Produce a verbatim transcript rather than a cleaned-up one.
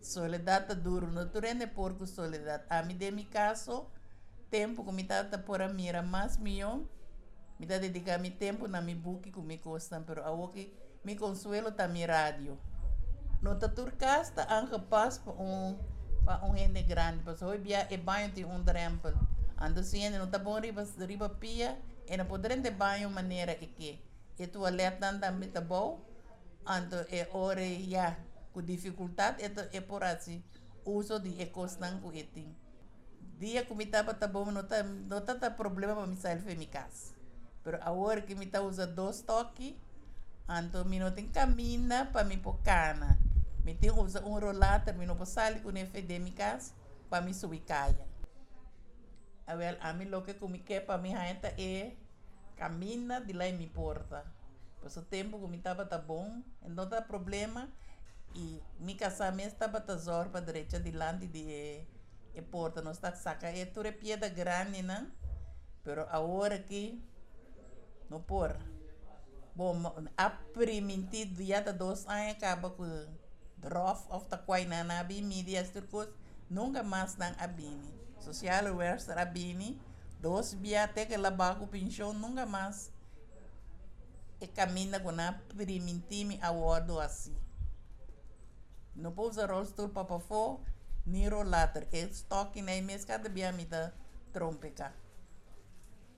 Soledad tá duro, não tu rende porco soledad. A mim de mi caso, tempo que me tá por a mira mais milhão, me tá dedicar mi tempo na mi book que me custa, pero a que mi consuelo tá mi rádio. No tá turcasta, anche pas para um para um ende grande, porque hoje bia é banho de um drempel. Ando sendo não tá bom riba riba pia, e não poder de banho maneira que que. E tu alerta também tá bom, ando é hora já com dificuldade é é por assim uso de ecosnan com etim. Dia que me tava tá bom, não tá não tá tá problema para me sair de minha casa. Pero agora que me tá usa dois toques, ando me não tem camina para me pocana. Me tem usa um rollator, me não posso sair com F D minha casa para me subir caia. A ver, a mim lo que comi que para mim ainda é camina de lá em minha porta. Por o tempo que me tava tá bom, não tá problema. E mi casamento estava tesouro para a direita de lá de e porta não está saca é tudo pieda grande não, pero agora que não por bom a primitivo já tá dois anos acaba com drop of the quai na na bi mídia turcos nunca mais não abini social awareness abini dois via até que lá bago pensão nunca mais e caminha com a primitivo awardo assim. Não pode usar rosto para fora, nem rollator. É estoque nem mês cada dia me dá trompeca.